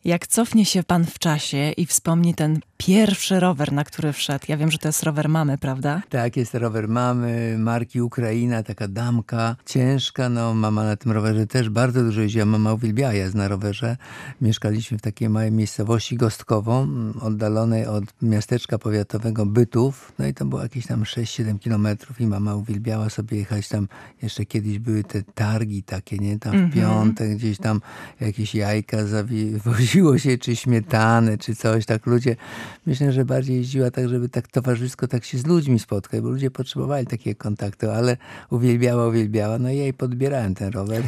Jak cofnie się pan w czasie i wspomni ten pierwszy rower, na który wszedł. Ja wiem, że to jest rower mamy, prawda? Tak, jest rower mamy, marki Ukraina, taka damka, ciężka. No, mama na tym rowerze też bardzo dużo jeździła. Mama uwielbiała jazdę na rowerze. Mieszkaliśmy w takiej małej miejscowości Gostkowo, oddalonej od miasteczka powiatowego Bytów. No i to było jakieś tam 6-7 kilometrów i mama uwielbiała sobie jechać tam. Jeszcze kiedyś były te targi takie, nie? Tam w piątek gdzieś tam jakieś jajka woziło się, czy śmietanę, czy coś. Tak ludzie, myślę, że bardziej jeździła tak, żeby tak towarzysko tak się z ludźmi spotkać, bo ludzie potrzebowali takiego kontaktu, ale uwielbiała. No i ja jej podbierałem ten rower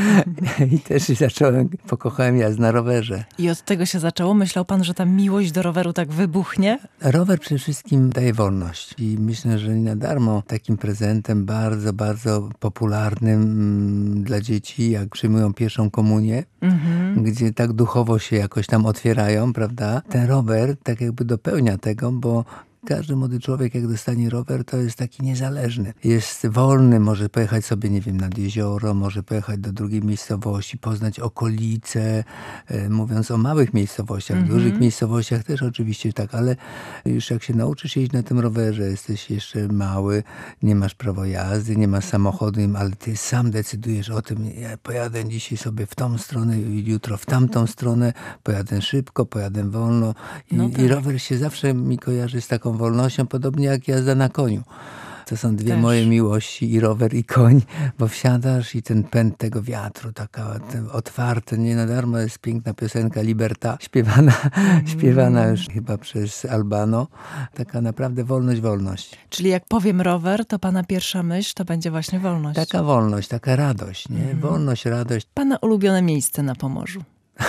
i też pokochałem jazdę na rowerze. I od tego się zaczęło? Myślał pan, że ta miłość do roweru tak wybuchnie? Rower przede wszystkim daje wolność i myślę, że nie na darmo takim prezentem bardzo, bardzo popularnym dla dzieci, jak przyjmują pierwszą komunię, gdzie tak duchowo się jakoś tam otwierają, prawda? Ten rower tak jakby dopełnia tego, bo każdy młody człowiek, jak dostanie rower, to jest taki niezależny. Jest wolny, może pojechać sobie, nie wiem, nad jezioro, może pojechać do drugiej miejscowości, poznać okolice, mówiąc o małych miejscowościach, dużych miejscowościach też oczywiście tak, ale już jak się nauczysz jeździć na tym rowerze, jesteś jeszcze mały, nie masz prawa jazdy, nie masz samochodu, ale ty sam decydujesz o tym, ja pojadę dzisiaj sobie w tą stronę, jutro w tamtą stronę, pojadę szybko, pojadę wolno i rower się zawsze mi kojarzy z taką wolnością, podobnie jak jazda na koniu. To są dwie moje miłości, i rower, i koń, bo wsiadasz i ten pęd tego wiatru, taka otwarte, nie na darmo jest piękna piosenka Liberta, śpiewana już chyba przez Albano. Taka naprawdę wolność. Czyli jak powiem rower, to pana pierwsza myśl to będzie właśnie wolność. Taka wolność, taka radość, nie? Wolność, radość. Pana ulubione miejsce na Pomorzu?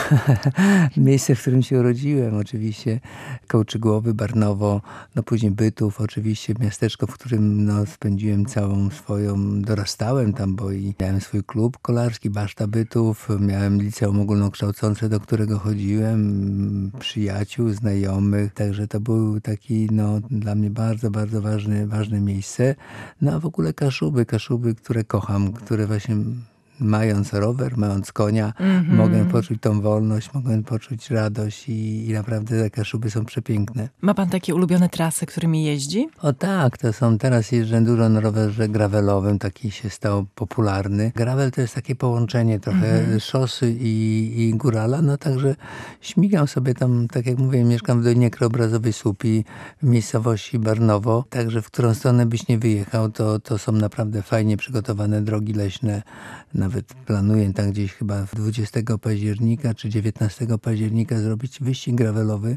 Miejsce, w którym się urodziłem, oczywiście Kołczygłowy, Barnowo, no później Bytów, oczywiście miasteczko, w którym spędziłem całą swoją, dorastałem tam, bo i miałem swój klub kolarski, Baszta Bytów, miałem liceum ogólnokształcące, do którego chodziłem, przyjaciół, znajomych, także to był taki, dla mnie bardzo, bardzo ważne miejsce. No a w ogóle Kaszuby, które kocham, które właśnie mając rower, mając konia, mogę poczuć tą wolność, mogę poczuć radość i naprawdę te Kaszuby są przepiękne. Ma pan takie ulubione trasy, którymi jeździ? O tak, teraz jeżdżę dużo na rowerze gravelowym, taki się stał popularny. Gravel to jest takie połączenie trochę szosy i górala, także śmigam sobie tam, tak jak mówię, mieszkam w Dolinie Krajobrazowej Słupii, w miejscowości Barnowo, także w którą stronę byś nie wyjechał, to są naprawdę fajnie przygotowane drogi leśne. Nawet planuję tam gdzieś chyba 20 października czy 19 października zrobić wyścig gravelowy.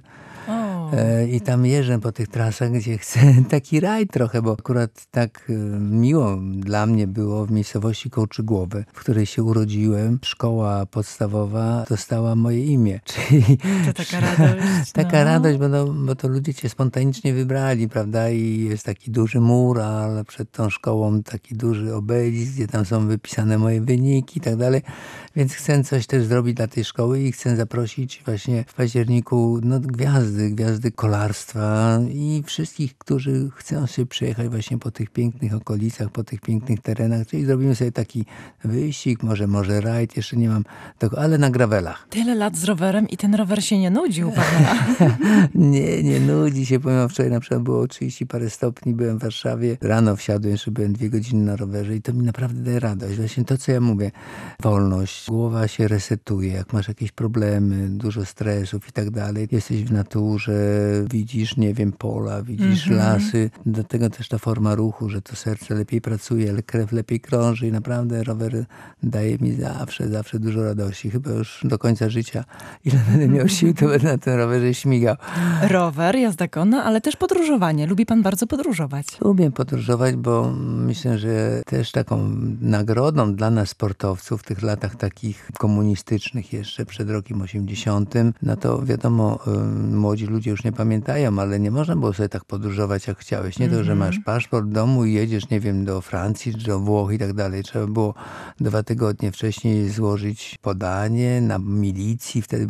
I tam jeżdżę po tych trasach, gdzie chcę taki rajd trochę, bo akurat tak miło dla mnie było w miejscowości Kołczygłowy, w której się urodziłem. Szkoła podstawowa dostała moje imię. Czyli to taka radość. Taka radość, bo to ludzie cię spontanicznie wybrali, prawda? I jest taki duży mural przed tą szkołą, taki duży obelisk, gdzie tam są wypisane moje wyniki i tak dalej. Więc chcę coś też zrobić dla tej szkoły i chcę zaprosić właśnie w październiku gwiazdy kolarstwa i wszystkich, którzy chcą się przejechać właśnie po tych pięknych okolicach, po tych pięknych terenach. Czyli zrobimy sobie taki wyścig, może rajd, jeszcze nie mam tego, ale na gravelach. Tyle lat z rowerem i ten rower się nie nudził pana? Nie nudzi się. Powiem, wczoraj na przykład było 30 parę stopni, byłem w Warszawie. Rano wsiadłem, jeszcze byłem 2 godziny na rowerze i to mi naprawdę daje radość. Właśnie to, co ja mówię, wolność. Głowa się resetuje, jak masz jakieś problemy, dużo stresów i tak dalej. Jesteś w naturze, widzisz, pola, widzisz lasy. Do tego też ta forma ruchu, że to serce lepiej pracuje, ale krew lepiej krąży i naprawdę rower daje mi zawsze dużo radości. Chyba już do końca życia, ile będę miał sił, to będę na tym rowerze śmigał. Rower, jazda konna, ale też podróżowanie. Lubi pan bardzo podróżować? Lubię podróżować, bo myślę, że też taką nagrodą dla nas sportowców w tych latach takich komunistycznych jeszcze przed rokiem 80, to wiadomo, młodzi ludzie już już nie pamiętają, ale nie można było sobie tak podróżować jak chciałeś. Nie to, że masz paszport w domu i jedziesz, nie wiem, do Francji czy do Włoch i tak dalej. Trzeba było 2 tygodnie wcześniej złożyć podanie na milicji. Wtedy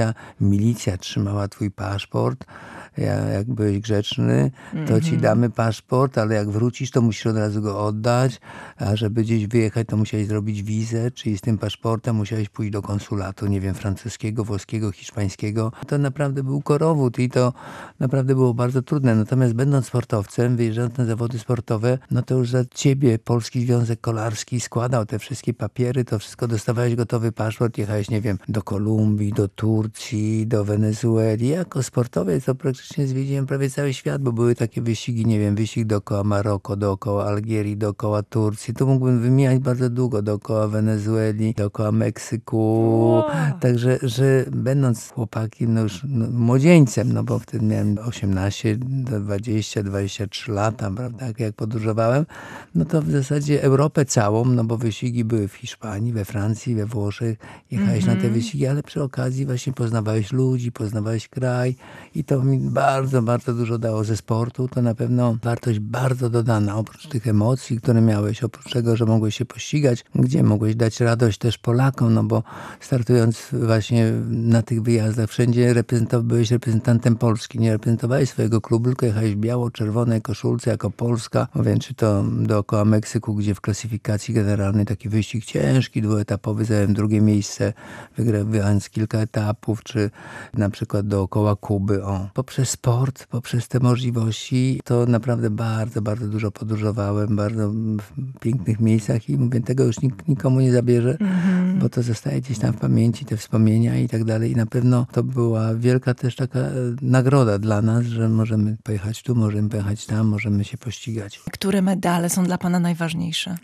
milicja trzymała twój paszport. Jak byłeś grzeczny, to ci damy paszport, ale jak wrócisz, to musisz od razu go oddać, a żeby gdzieś wyjechać, to musiałeś zrobić wizę, czyli z tym paszportem musiałeś pójść do konsulatu, nie wiem, francuskiego, włoskiego, hiszpańskiego. To naprawdę był korowód i to naprawdę było bardzo trudne. Natomiast będąc sportowcem, wyjeżdżając na zawody sportowe, no to już za ciebie Polski Związek Kolarski składał te wszystkie papiery, to wszystko dostawałeś gotowy paszport, jechałeś, nie wiem, do Kolumbii, do Turcji, do Wenezueli. Jako sportowiec to praktycznie zwiedziłem prawie cały świat, bo były takie wyścigi, nie wiem, wyścig dookoła Maroko, dookoła Algierii, dookoła Turcji. To mógłbym wymieniać bardzo długo, dookoła Wenezueli, dookoła Meksyku. Także, że będąc chłopakiem, no już młodzieńcem, no bo wtedy miałem 18 do 20, 23 lata, prawda, jak podróżowałem, no to w zasadzie Europę całą, no bo wyścigi były w Hiszpanii, we Francji, we Włoszech. Jechałeś na te wyścigi, ale przy okazji właśnie poznawałeś ludzi, poznawałeś kraj i to mi bardzo, bardzo dużo dało ze sportu. To na pewno wartość bardzo dodana, oprócz tych emocji, które miałeś, oprócz tego, że mogłeś się pościgać, gdzie mogłeś dać radość też Polakom, no bo startując właśnie na tych wyjazdach, wszędzie byłeś reprezentantem Polski. Nie reprezentowałeś swojego klubu, tylko jechałeś w biało-czerwonej koszulce jako Polska. Mówię, czy to dookoła Meksyku, gdzie w klasyfikacji generalnej taki wyścig ciężki, dwuetapowy, zająłem 2. miejsce, wygrywając kilka etapów, czy na przykład dookoła Kuby. Poprzez sport, poprzez te możliwości, to naprawdę bardzo, bardzo dużo podróżowałem, bardzo w pięknych miejscach i mówię, tego już nikt nikomu nie zabierze, bo to zostaje gdzieś tam w pamięci, te wspomnienia i tak dalej. I na pewno to była wielka też taka nagroda dla nas, że możemy pojechać tu, możemy pojechać tam, możemy się pościgać. Które medale są dla pana najważniejsze?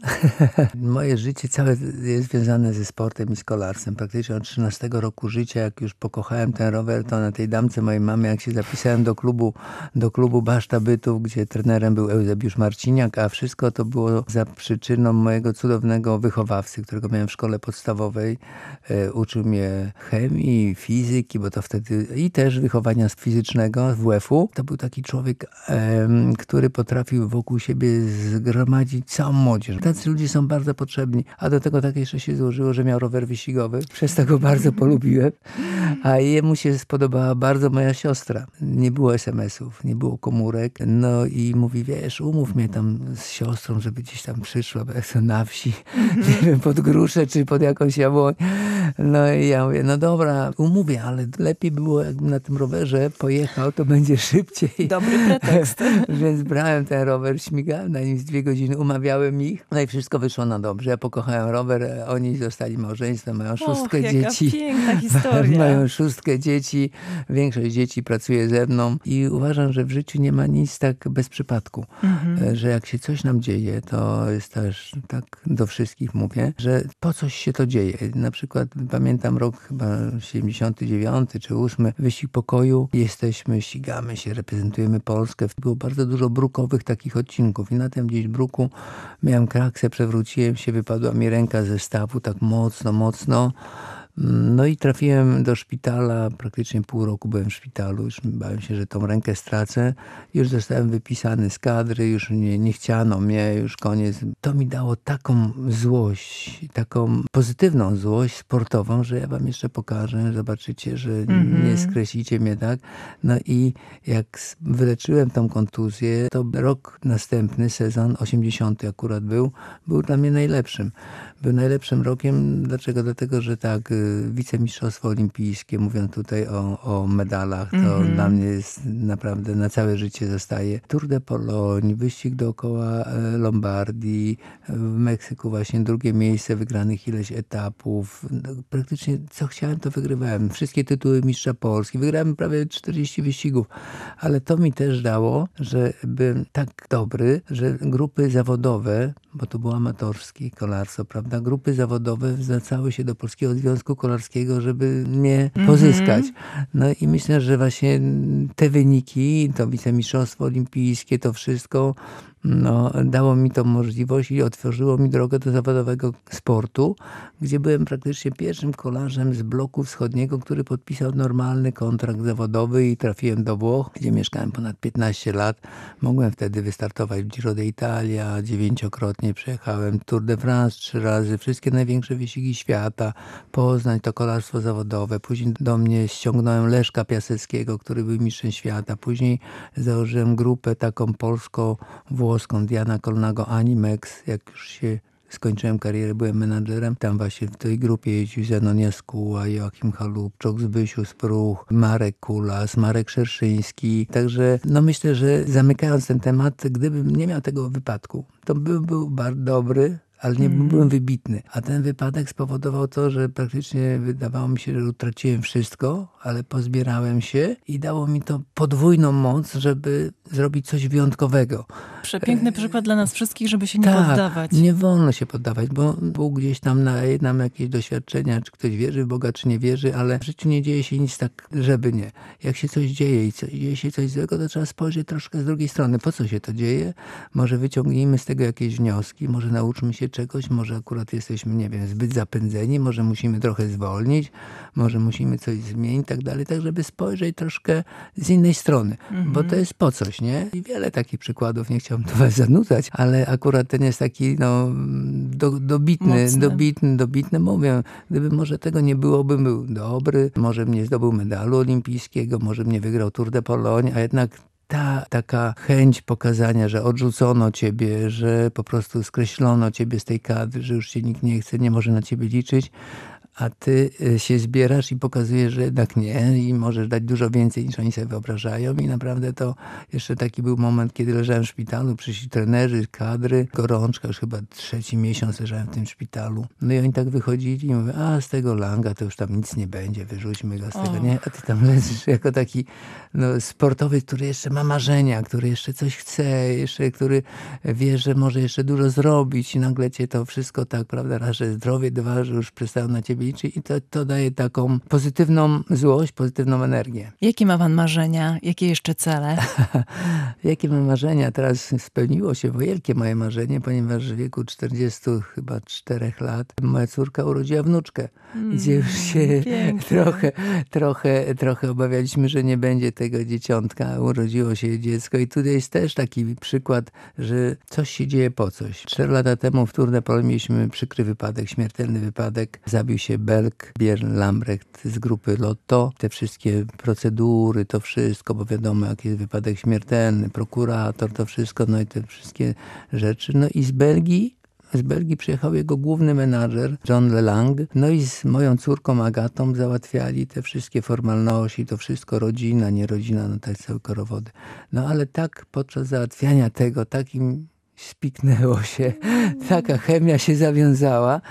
Moje życie całe jest związane ze sportem i z kolarstwem. Praktycznie od 13 roku życia, jak już pokochałem ten rower, to na tej damce mojej mamy, jak się zapisałem do klubu Baszta Bytów, gdzie trenerem był Eusebiusz Marciniak, a wszystko to było za przyczyną mojego cudownego wychowawcy, którego miałem w szkole podstawowej. Uczył mnie chemii, fizyki, bo to wtedy i też wychowania fizycznego, WF-u. To był taki człowiek, który potrafił wokół siebie zgromadzić całą młodzież. Tacy ludzie są bardzo potrzebni, a do tego tak jeszcze się złożyło, że miał rower wyścigowy. Przez to go bardzo polubiłem, a jemu się spodobała bardzo moja siostra. Nie było SMS-ów, nie było komórek. No i mówi, wiesz, umów mnie tam z siostrą, żeby gdzieś tam przyszła, bo jak to na wsi, nie wiem, pod gruszę czy pod jakąś jabłoń. No i ja mówię, no dobra, umówię, ale lepiej było, jakbym na tym rowerze pojechał, to będzie szybciej. Dobry pretekst. Więc brałem ten rower, śmigałem na nim z 2 godziny, umawiałem ich. No i wszystko wyszło na dobrze. Ja pokochałem rower, oni zostali małżeństwem, mają 6 dzieci. Jaka piękna historia. Mają 6 dzieci, większość dzieci pracuje ze mną i uważam, że w życiu nie ma nic tak bez przypadku. Że jak się coś nam dzieje, to jest też, tak do wszystkich mówię, że po coś się to dzieje. Na przykład pamiętam rok chyba 79 czy 8, wyścig pokoju. Jesteśmy, ścigamy się, reprezentujemy Polskę. Było bardzo dużo brukowych takich odcinków i na tym gdzieś bruku miałem kraksę, przewróciłem się, wypadła mi ręka ze stawu tak mocno. No i trafiłem do szpitala, praktycznie pół roku byłem w szpitalu, już bałem się, że tą rękę stracę. Już zostałem wypisany z kadry, już nie chciano mnie, już koniec. To mi dało taką złość, taką pozytywną złość sportową, że ja wam jeszcze pokażę, zobaczycie, że nie skreślicie mnie, tak? No i jak wyleczyłem tą kontuzję, to rok następny, sezon 80 akurat był dla mnie najlepszym. Był najlepszym rokiem. Dlaczego? Dlatego, że tak, wicemistrzostwo olimpijskie, mówiąc tutaj o medalach, to dla mnie jest naprawdę na całe życie zostaje. Tour de Pologne, wyścig dookoła Lombardii, w Meksyku właśnie 2. miejsce, wygranych ileś etapów. Praktycznie co chciałem, to wygrywałem. Wszystkie tytuły mistrza Polski. Wygrałem prawie 40 wyścigów. Ale to mi też dało, że byłem tak dobry, że grupy zawodowe, bo to było amatorskie kolarstwo, prawda? Grupy zawodowe zwracały się do Polskiego Związku Kolarskiego, żeby mnie pozyskać. No i myślę, że właśnie te wyniki, to wicemistrzostwo olimpijskie, to wszystko dało mi to możliwość i otworzyło mi drogę do zawodowego sportu, gdzie byłem praktycznie pierwszym kolarzem z bloku wschodniego, który podpisał normalny kontrakt zawodowy i trafiłem do Włoch, gdzie mieszkałem ponad 15 lat. Mogłem wtedy wystartować w Giro d'Italia, 9-krotnie przejechałem Tour de France 3 razy, wszystkie największe wyścigi świata, Poznań to kolarstwo zawodowe. Później do mnie ściągnąłem Leszka Piaseckiego, który był mistrzem świata. Później założyłem grupę taką polsko-włoską Diana Colnago Animex, jak już się skończyłem karierę, byłem menadżerem. Tam właśnie w tej grupie jeździł Zenon Jaskuła, Joachim Halupczok, Zbysiu Spruch, Marek Kulas, Marek Szerszyński. Także myślę, że zamykając ten temat, gdybym nie miał tego wypadku, to był bardzo dobry, ale nie byłem wybitny. A ten wypadek spowodował to, że praktycznie wydawało mi się, że utraciłem wszystko, ale pozbierałem się i dało mi to podwójną moc, żeby zrobić coś wyjątkowego. Przepiękny przykład dla nas wszystkich, żeby się nie poddawać. Nie wolno się poddawać, bo Bóg gdzieś tam daje nam jakieś doświadczenia, czy ktoś wierzy w Boga, czy nie wierzy, ale w życiu nie dzieje się nic tak, żeby nie. Jak się coś dzieje i dzieje się coś złego, to trzeba spojrzeć troszkę z drugiej strony. Po co się to dzieje? Może wyciągnijmy z tego jakieś wnioski, może nauczmy się czegoś, może akurat jesteśmy, nie wiem, zbyt zapędzeni, może musimy trochę zwolnić, może musimy coś zmienić i tak dalej, tak żeby spojrzeć troszkę z innej strony, bo to jest po coś, nie? I wiele takich przykładów, nie chciałbym tu was zanudzać, ale akurat ten jest taki dobitny, mówię, gdyby może tego nie było, bym był dobry, może bym nie zdobył medalu olimpijskiego, może bym nie wygrał Tour de Pologne, a jednak taka chęć pokazania, że odrzucono ciebie, że po prostu skreślono ciebie z tej kadry, że już cię nikt nie chce, nie może na ciebie liczyć, a ty się zbierasz i pokazujesz, że jednak nie i możesz dać dużo więcej niż oni sobie wyobrażają i naprawdę to jeszcze taki był moment, kiedy leżałem w szpitalu, przyszli trenerzy, kadry, gorączka, już chyba 3. miesiąc leżałem w tym szpitalu. No i oni tak wychodzili i mówią, a z tego Langa to już tam nic nie będzie, wyrzućmy go z tego, nie? A ty tam leżysz jako taki sportowiec, który jeszcze ma marzenia, który jeszcze coś chce, jeszcze który wie, że może jeszcze dużo zrobić i nagle cię to wszystko tak, prawda, raz, że zdrowie, dwa, że już przestają na ciebie liczyć i to daje taką pozytywną złość, pozytywną energię. Jakie ma pan marzenia? Jakie jeszcze cele? Jakie mam marzenia? Teraz spełniło się wielkie moje marzenie, ponieważ w wieku 44 lat moja córka urodziła wnuczkę, gdzie już się trochę obawialiśmy, że nie będzie tego dzieciątka. Urodziło się dziecko i tutaj jest też taki przykład, że coś się dzieje po coś. 4 lata temu w Tour de Pologne mieliśmy przykry wypadek, śmiertelny wypadek. Zabił się Belg, Björn Lambrecht z grupy Lotto. Te wszystkie procedury, to wszystko, bo wiadomo, jaki jest wypadek śmiertelny, prokurator, to wszystko, no i te wszystkie rzeczy. No i z Belgii przyjechał jego główny menadżer, John Lelang. No i z moją córką Agatą załatwiali te wszystkie formalności, to wszystko rodzina, nie rodzina, no tak całe korowody. No ale tak podczas załatwiania tego, takim spiknęło się, taka chemia się zawiązała,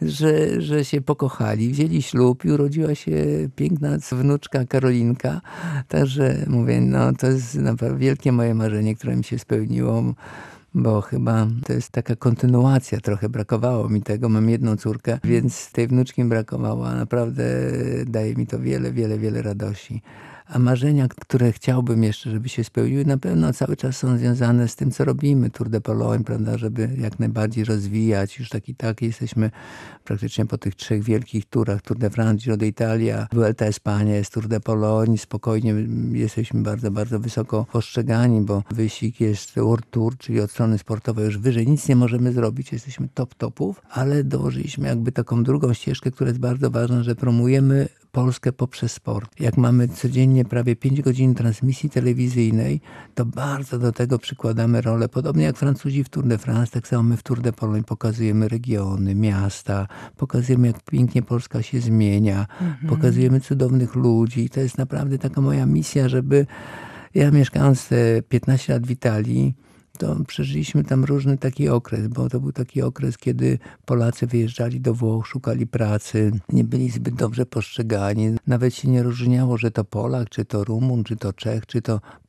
że się pokochali, wzięli ślub i urodziła się piękna wnuczka Karolinka. Także mówię, to jest naprawdę wielkie moje marzenie, które mi się spełniło, bo chyba to jest taka kontynuacja, trochę brakowało mi tego, mam jedną córkę, więc tej wnuczki mi brakowało, a naprawdę daje mi to wiele radości. A marzenia, które chciałbym jeszcze, żeby się spełniły, na pewno cały czas są związane z tym, co robimy. Tour de Pologne, prawda, żeby jak najbardziej rozwijać. Już tak jesteśmy praktycznie po tych 3 wielkich turach. Tour de France, Giro d'Italia, Vuelta Espania, jest Tour de Pologne. Spokojnie jesteśmy bardzo wysoko postrzegani, bo wyścig jest World Tour, czyli od strony sportowej już wyżej. Nic nie możemy zrobić, jesteśmy topów, ale dołożyliśmy jakby taką drugą ścieżkę, która jest bardzo ważna, że promujemy Polskę poprzez sport. Jak mamy codziennie prawie 5 godzin transmisji telewizyjnej, to bardzo do tego przykładamy rolę. Podobnie jak Francuzi w Tour de France, tak samo my w Tour de Pologne pokazujemy regiony, miasta, pokazujemy jak pięknie Polska się zmienia, pokazujemy cudownych ludzi. I to jest naprawdę taka moja misja, żeby ja mieszkając 15 lat w Italii, to przeżyliśmy tam różny taki okres, bo to był taki okres, kiedy Polacy wyjeżdżali do Włoch, szukali pracy, nie byli zbyt dobrze postrzegani. Nawet się nie różniało, że to Polak, czy to Rumun, czy to Czech, czy to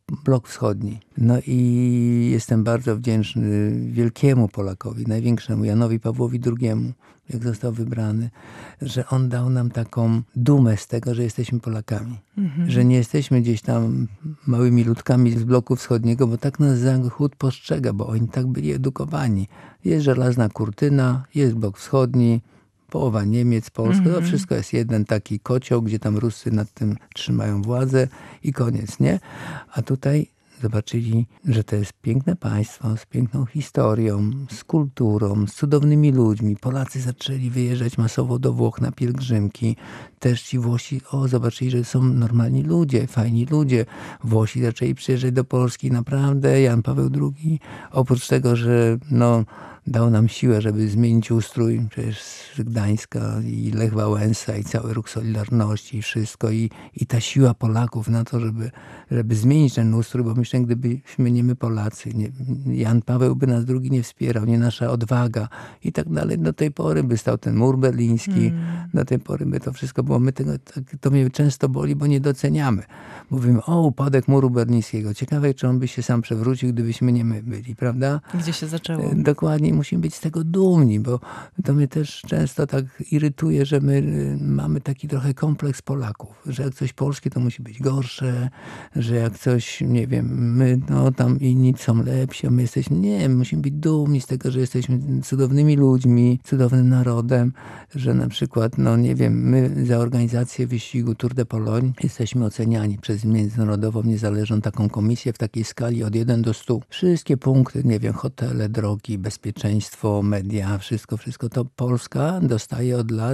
blok wschodni. No i jestem bardzo wdzięczny wielkiemu Polakowi, największemu, Janowi Pawłowi II, jak został wybrany, że on dał nam taką dumę z tego, że jesteśmy Polakami. Że nie jesteśmy gdzieś tam małymi ludkami z bloku wschodniego, bo tak nas Zachód postrzega, bo oni tak byli edukowani. Jest żelazna kurtyna, jest blok wschodni, połowa Niemiec, Polska, to wszystko jest jeden taki kocioł, gdzie tam Rusy nad tym trzymają władzę i koniec, nie? A tutaj zobaczyli, że to jest piękne państwo z piękną historią, z kulturą, z cudownymi ludźmi. Polacy zaczęli wyjeżdżać masowo do Włoch na pielgrzymki. Też ci Włosi, zobaczyli, że są normalni ludzie, fajni ludzie. Włosi zaczęli przyjeżdżać do Polski. Naprawdę Jan Paweł II, oprócz tego, że dał nam siłę, żeby zmienić ustrój, przecież z Gdańska i Lech Wałęsa i cały ruch Solidarności i wszystko. I ta siła Polaków na to, żeby zmienić ten ustrój, bo myślę, gdybyśmy nie my Polacy, Jan Paweł by nas II nie wspierał, nie nasza odwaga i tak dalej. Do tej pory by stał ten mur berliński, do tej pory by to wszystko było. To mnie często boli, bo nie doceniamy. Mówimy, upadek muru berlińskiego. Ciekawe, czy on by się sam przewrócił, gdybyśmy nie my byli, prawda? Gdzie się zaczęło? Dokładnie, musimy być z tego dumni, bo to mnie też często tak irytuje, że my mamy taki trochę kompleks Polaków, że jak coś polskie, to musi być gorsze, że jak coś, nie wiem, my, tam inni są lepsi, a my jesteśmy, nie, my musimy być dumni z tego, że jesteśmy cudownymi ludźmi, cudownym narodem, że na przykład, nie wiem, my za organizację wyścigu Tour de Pologne jesteśmy oceniani przez międzynarodową, niezależną taką komisję w takiej skali od 1 do 100. Wszystkie punkty, nie wiem, hotele, drogi, bezpieczeństwo, media, wszystko, to Polska dostaje od lat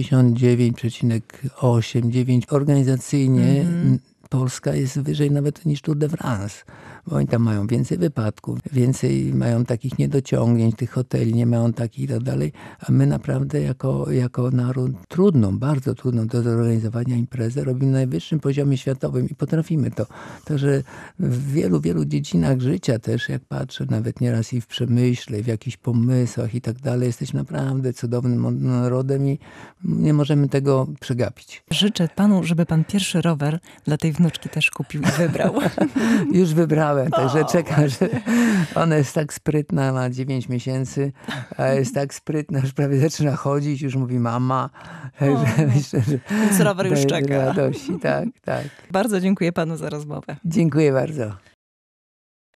99,8, 9 organizacyjnie. Polska jest wyżej nawet niż Tour de France, bo oni tam mają więcej wypadków, więcej mają takich niedociągnięć, tych hoteli nie mają takich i tak dalej, a my naprawdę jako naród bardzo trudną do zorganizowania imprezę robimy na najwyższym poziomie światowym i potrafimy to. Także w wielu, wielu dziedzinach życia też, jak patrzę, nawet nieraz i w przemyśle, w jakichś pomysłach i tak dalej, jesteśmy naprawdę cudownym narodem i nie możemy tego przegapić. Życzę panu, żeby pan pierwszy rower dla tej wnuczki też kupił i wybrał. Już wybrałem, także czekam, że ona jest tak sprytna, ma 9 miesięcy, a jest tak sprytna, już prawie zaczyna chodzić, już mówi mama. Myślę, że więc rower już czeka. Radości, tak. Bardzo dziękuję panu za rozmowę. Dziękuję bardzo.